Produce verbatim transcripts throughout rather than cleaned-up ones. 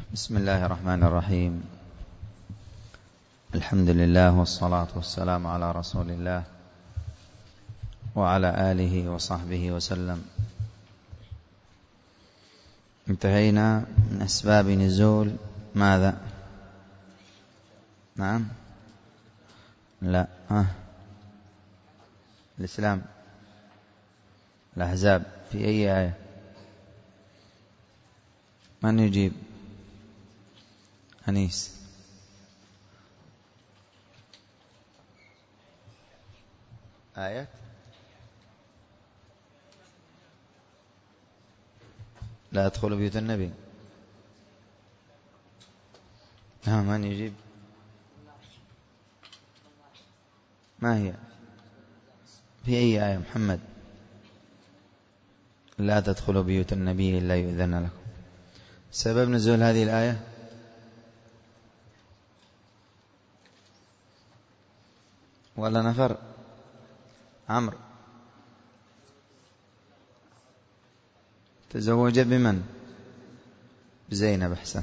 بسم الله الرحمن الرحيم. الحمد لله والصلاة والسلام على رسول الله وعلى آله وصحبه وسلم. انتهينا من أسباب نزول ماذا؟ نعم لا ها الإسلام الأحزاب في أي آية؟ من يجيب؟ أنيس. آية لا أدخل بيوت النبي. ها من يجيب؟ ما هي؟ في أي آية محمد؟ لا تدخلوا بيوت النبي إلا يؤذن لكم. سبب نزول هذه الآية؟ ولا نفر؟ عمرو تزوج بمن؟ بزينب. أحسن.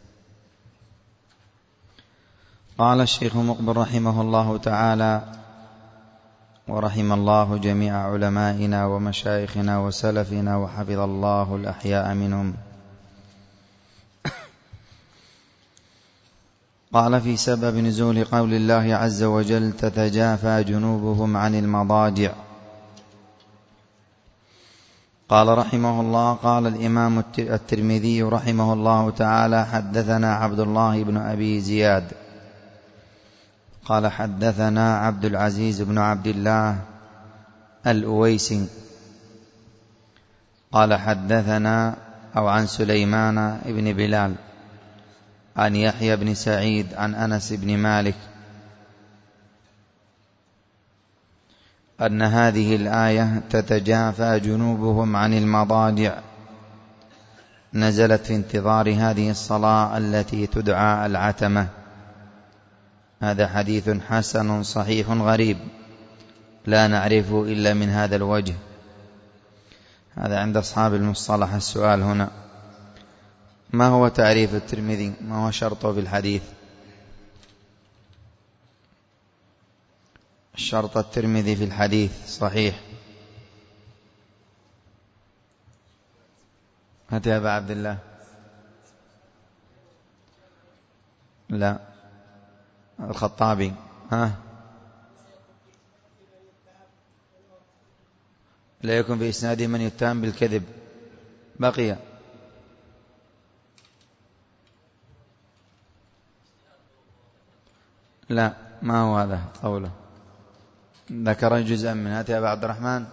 قال الشيخ مقبل رحمه الله تعالى ورحم الله جميع علمائنا ومشايخنا وسلفنا وحفظ الله الأحياء منهم. قال في سبب نزول قول الله عز وجل تتجافى جنوبهم عن المضاجع. قال رحمه الله قال الإمام الترمذي رحمه الله تعالى حدثنا عبد الله بن أبي زياد قال حدثنا عبد العزيز بن عبد الله الأويسي قال حدثنا أو عن سليمان بن بلال عن يحيى بن سعيد عن أنس بن مالك أن هذه الآية تتجافى جنوبهم عن المضاجع نزلت في انتظار هذه الصلاة التي تدعى العتمة. هذا حديث حسن صحيح غريب لا نعرفه إلا من هذا الوجه. هذا عند أصحاب المصطلح. السؤال هنا: ما هو تعريف الترمذي؟ ما هو شرطه في الحديث؟ الشرط الترمذي في الحديث صحيح. هات يا أبا عبد الله. لا الخطابي. ها لا يكون في إسناده من يتهم بالكذب. بقي لا ما هو هذا قوله. ذكر جزءا من هات يا أبا عبد الرحمن.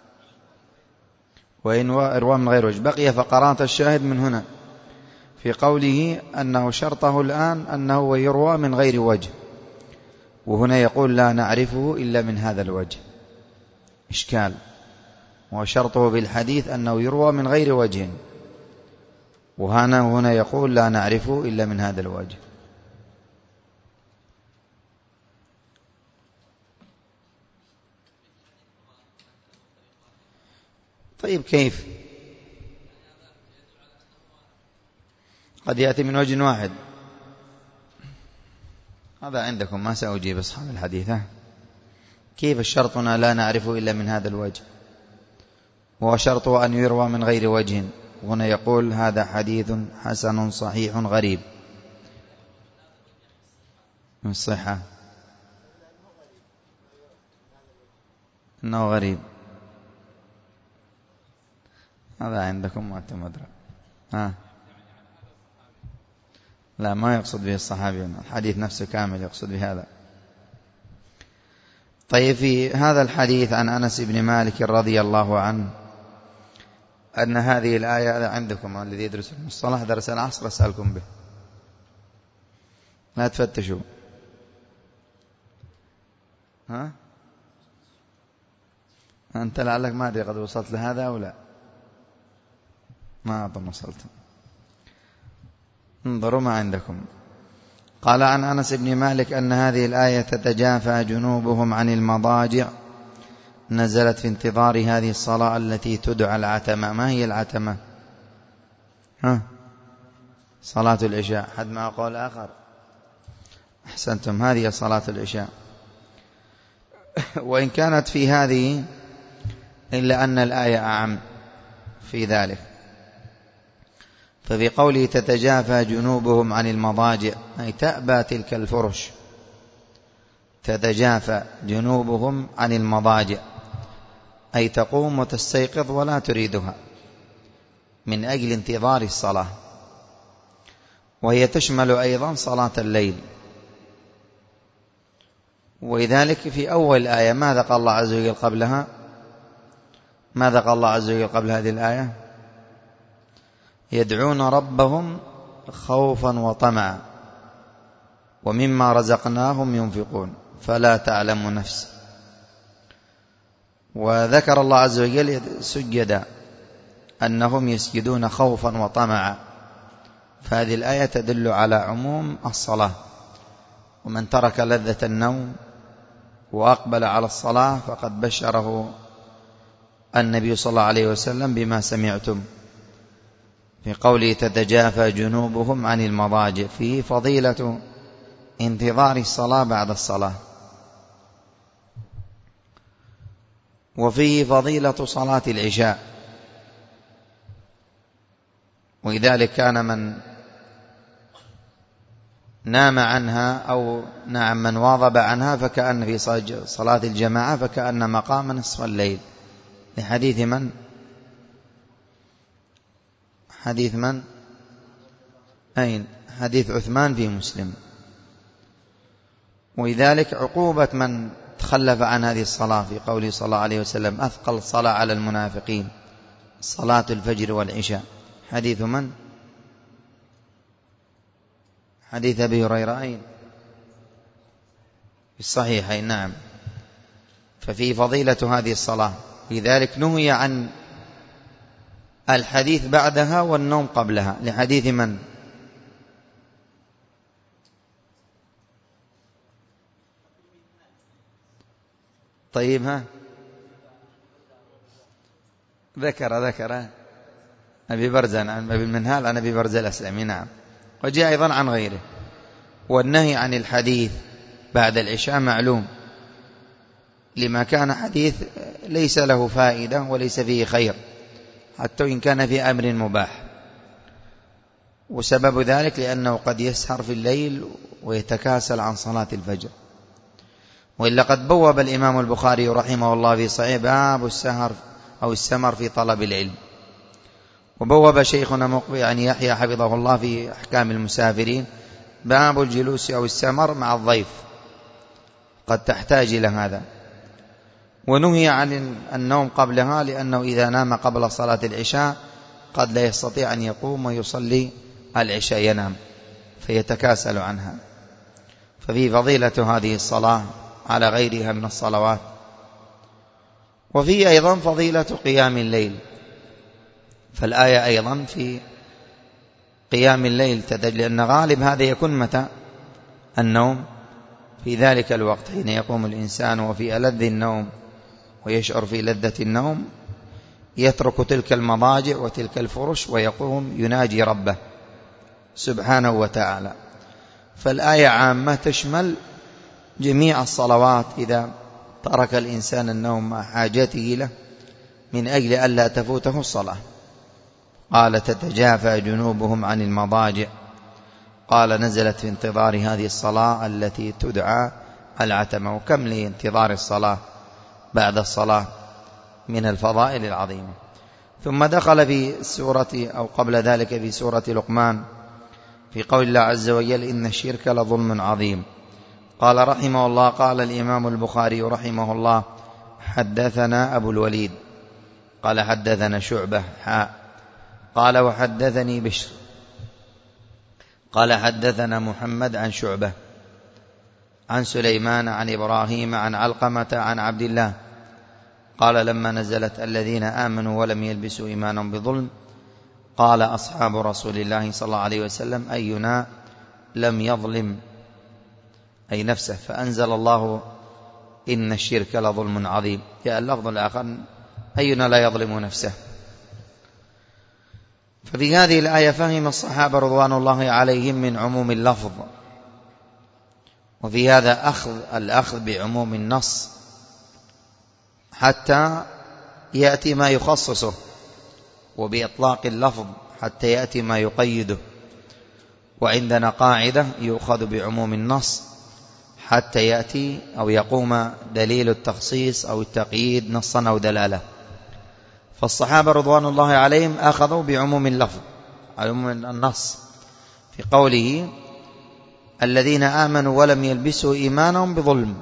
وإن روى من غير وجه. بقي فقرات الشاهد من هنا في قوله أنه شرطه الآن أنه يروى من غير وجه، وهنا يقول لا نعرفه إلا من هذا الوجه. إشكال. وشرطه بالحديث أنه يروى من غير وجه، وهنا هنا يقول لا نعرفه إلا من هذا الوجه. طيب كيف؟ قد يأتي من وجه واحد. هذا عندكم ما سأجيب أصحاب الحديث. كيف الشرطنا لا نعرفه إلا من هذا الوجه، وهو شرطه أن يروى من غير وجه، وهنا يقول هذا حديث حسن صحيح غريب من الصحة إنه غريب. هذا عندكم معتمد. ها لا ما يقصد به الصحابي، الحديث نفسه كامل يقصد بهذا. طيب في هذا الحديث عن أنس بن مالك رضي الله عنه أن هذه الآية عندكم الذي يدرس المصطلح درس العصر أسألكم به، لا تفتشوا. ها أنت لعلك ما أدري قد وصلت لهذا أو لا. ما أظن وصلت. انظروا ما عندكم. قال عن أنس بن مالك أن هذه الآية تتجافى جنوبهم عن المضاجع نزلت في انتظار هذه الصلاة التي تدعى العتمة. ما هي العتمة؟ ها صلاة العشاء. حد ما قول آخر؟ أحسنتم، هذه صلاة العشاء. وإن كانت في هذه إلا أن الآية أعم في ذلك. ففي قوله تتجافى جنوبهم عن المضاجع أي تأبى تلك الفرش، تتجافى جنوبهم عن المضاجع أي تقوم وتستيقظ ولا تريدها من أجل انتظار الصلاة، وهي تشمل أيضا صلاة الليل. ولذلك في أول الآية ماذا قال الله عز وجل قبلها؟ ماذا قال الله عز وجل قبل هذه الآية؟ يدعون ربهم خوفا وطمعا ومما رزقناهم ينفقون فلا تعلم نفس. وذكر الله عز وجل سجدا أنهم يسجدون خوفا وطمعا، فهذه الآية تدل على عموم الصلاة. ومن ترك لذة النوم وأقبل على الصلاة فقد بشره النبي صلى الله عليه وسلم بما سمعتم في قوله تتجافى جنوبهم عن المضاجع، فيه فضيلة انتظار الصلاة بعد الصلاة، وفيه فضيلة صلاة العشاء. ولذلك كان من نام عنها أو نعم من واظب عنها فكأن في صلاة الجماعة فكأن مقام نصف الليل، لحديث من؟ حديث من؟ أين؟ حديث عثمان في مسلم. ولذلك عقوبة من تخلف عن هذه الصلاة في قوله صلى الله عليه وسلم أثقل الصلاة على المنافقين صلاة الفجر والعشاء. حديث من؟ حديث أبي هريرة أين؟ في الصحيحين. نعم. ففي فضيلة هذه الصلاة، لذلك نهي عن الحديث بعدها والنوم قبلها، لحديث من؟ طيب ها ذكر ذكر أبي برزة عن أبي المنهال عن أبي برزة الأسلمي. نعم. وجاء أيضا عن غيره. والنهي عن الحديث بعد العشاء معلوم، لما كان حديث ليس له فائدة وليس فيه خير حتى إن كان في أمر مباح. وسبب ذلك لأنه قد يسهر في الليل ويتكاسل عن صلاة الفجر. وإلا قد بوب الإمام البخاري رحمه الله في صحيح باب السهر أو السمر في طلب العلم. وبوب شيخنا مقبل يعني يحيى حفظه الله في أحكام المسافرين باب الجلوس أو السمر مع الضيف، قد تحتاج إلى هذا. ونهي عن النوم قبلها لأنه إذا نام قبل صلاة العشاء قد لا يستطيع أن يقوم ويصلي العشاء، ينام فيتكاسل عنها. ففي فضيلة هذه الصلاة على غيرها من الصلوات. وفي أيضا فضيلة قيام الليل، فالآية أيضا في قيام الليل تدل، لأن غالب هذا يكون متى؟ النوم، في ذلك الوقت حين يقوم الإنسان وفي ألذ النوم ويشعر في لذة النوم يترك تلك المضاجع وتلك الفرش ويقوم يناجي ربه سبحانه وتعالى. فالآية عامة تشمل جميع الصلوات إذا ترك الإنسان النوم مع حاجته له من أجل ألا تفوته الصلاة. قال تتجافى جنوبهم عن المضاجع، قال نزلت في انتظار هذه الصلاة التي تدعى العتمة. وكم لانتظار الصلاة بعد الصلاة من الفضائل العظيمة. ثم دخل في سورة أو قبل ذلك في سورة لقمان في قول الله عز وجل إن الشرك لظلم عظيم. قال رحمه الله قال الإمام البخاري رحمه الله حدثنا أبو الوليد قال حدثنا شعبة حاء قال وحدثني بشر قال حدثنا محمد عن شعبة عن سليمان عن إبراهيم عن علقمة عن عبد الله قال لما نزلت الذين آمنوا ولم يلبسوا إيمانهم بظلم قال أصحاب رسول الله صلى الله عليه وسلم أينا لم يظلم أي نفسه، فأنزل الله إن الشرك لظلم عظيم. جاء اللفظ الآخر أينا لا يظلم نفسه. ففي هذه الآية فهم الصحابة رضوان الله عليهم من عموم اللفظ، وفي هذا أخذ الأخذ بعموم النص حتى يأتي ما يخصصه، وبإطلاق اللفظ حتى يأتي ما يقيده. وعندنا قاعدة: يؤخذ بعموم النص حتى يأتي أو يقوم دليل التخصيص أو التقييد نصا أو دلالة. فالصحابة رضوان الله عليهم أخذوا بعموم اللفظ، عموم النص، في قوله: الذين آمنوا ولم يلبسوا إيمانهم بظلم،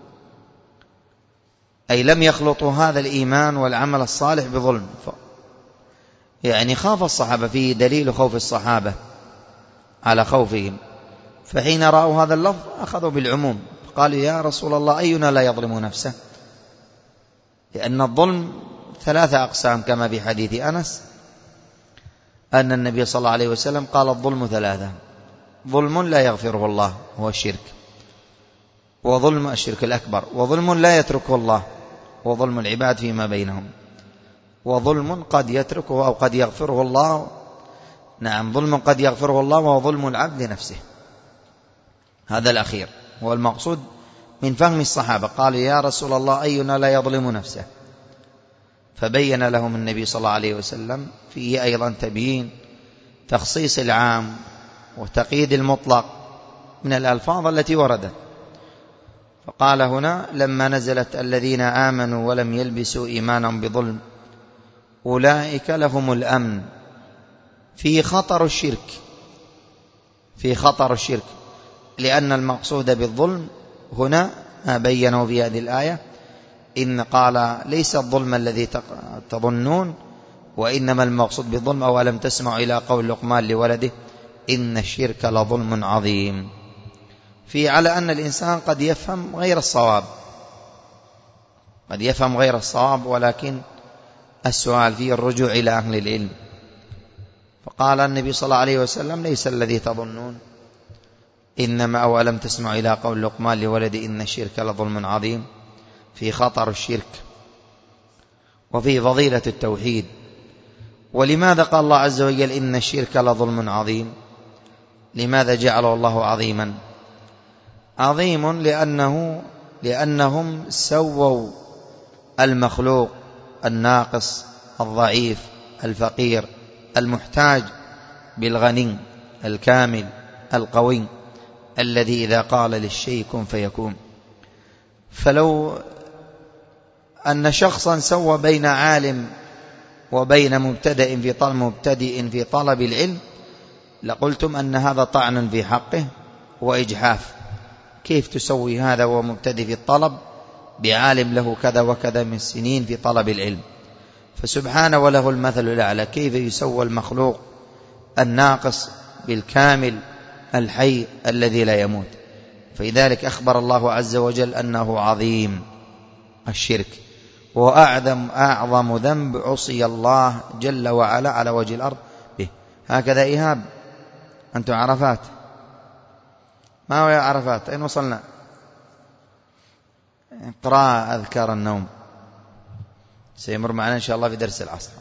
أي لم يخلطوا هذا الإيمان والعمل الصالح بظلم. يعني خاف الصحابة، فيه دليل خوف الصحابة على خوفهم، فحين رأوا هذا اللفظ أخذوا بالعموم، قالوا: يا رسول الله، أينا لا يظلم نفسه؟ لأن الظلم ثلاثة أقسام، كما في حديث أنس أن النبي صلى الله عليه وسلم قال: الظلم ثلاثة: ظلم لا يغفره الله هو الشرك، وظلم الشرك الأكبر، وظلم لا يتركه الله وظلم العباد فيما بينهم، وظلم قد يتركه أو قد يغفره الله. نعم، ظلم قد يغفره الله، وظلم العبد لنفسه، هذا الأخير هو المقصود من فهم الصحابة. قالوا: يا رسول الله، أينا لا يظلم نفسه؟ فبين لهم النبي صلى الله عليه وسلم فيه أيضا تبيين تخصيص العام وتقييد المطلق من الألفاظ التي وردت. فقال هنا: لما نزلت الذين آمنوا ولم يلبسوا إيمانهم بظلم أولئك لهم الأمن، في خطر الشرك، في خطر الشرك، لأن المقصود بالظلم هنا ما بينوا في هذه الآية، إن قال: ليس الظلم الذي تظنون، وإنما المقصود بالظلم أولم تسمعوا إلى قول لقمان لولده إن الشرك لظلم عظيم، في على أن الإنسان قد يفهم غير الصواب، قد يفهم غير الصواب، ولكن السؤال فيه الرجوع إلى أهل العلم. فقال النبي صلى الله عليه وسلم: ليس الذي تظنون، إنما أولم تسمعوا إلى قول لقمان لولد إن الشرك لظلم عظيم، في خطر الشرك وفي فضيلة التوحيد. ولماذا قال الله عز وجل إن الشرك لظلم عظيم؟ لماذا جعله الله عظيما؟ عظيم لأنه لأنهم سووا المخلوق الناقص الضعيف الفقير المحتاج بالغني الكامل القوي الذي إذا قال للشيء كن فيكون. فلو أن شخصا سوى بين عالم وبين مبتدئ في طلب مبتدئ في طلب العلم لقلتم أن هذا طعن في حقه وإجحاف. كيف تسوي هذا ومبتدئ في الطلب بعالم له كذا وكذا من السنين في طلب العلم؟ فسبحانه وله المثل الأعلى، كيف يسوى المخلوق الناقص بالكامل الحي الذي لا يموت؟ فلذلك أخبر الله عز وجل أنه عظيم الشرك، وأعظم أعظم ذنب عصي الله جل وعلا على وجه الأرض به. هكذا إيهاب، أنتم عرفات، ما هو يا عرفات؟ أين وصلنا؟ قراءة أذكار النوم سيمر معنا إن شاء الله في درس العصر.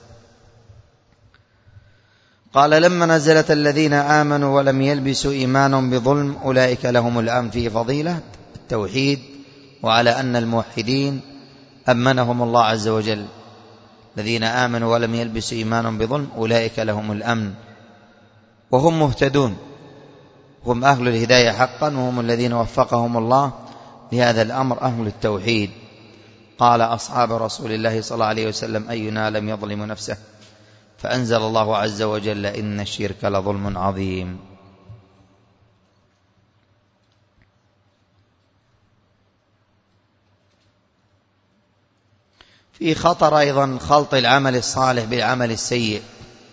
قال: لما نزلت الذين آمنوا ولم يلبسوا إيمانهم بظلم أولئك لهم الأمن، في فضيلة التوحيد، وعلى أن الموحدين أمنهم الله عز وجل. الذين آمنوا ولم يلبسوا إيمانهم بظلم أولئك لهم الأمن وهم مهتدون، هم أهل الهداية حقا، وهم الذين وفقهم الله لهذا الأمر، أهل التوحيد. قال أصحاب رسول الله صلى الله عليه وسلم: أينا لم يظلم نفسه؟ فأنزل الله عز وجل: إن الشرك لظلم عظيم. في خطر أيضا خلط العمل الصالح بالعمل السيء.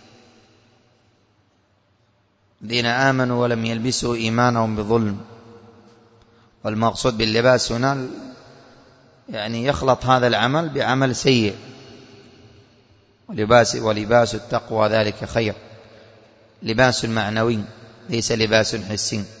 الذين آمنوا ولم يلبسوا إيمانهم بظلم، والمقصود باللباس هنا يعني يخلط هذا العمل بعمل سيء، ولباس, ولباس التقوى ذلك خير، لباس معنوي ليس لباس حسي.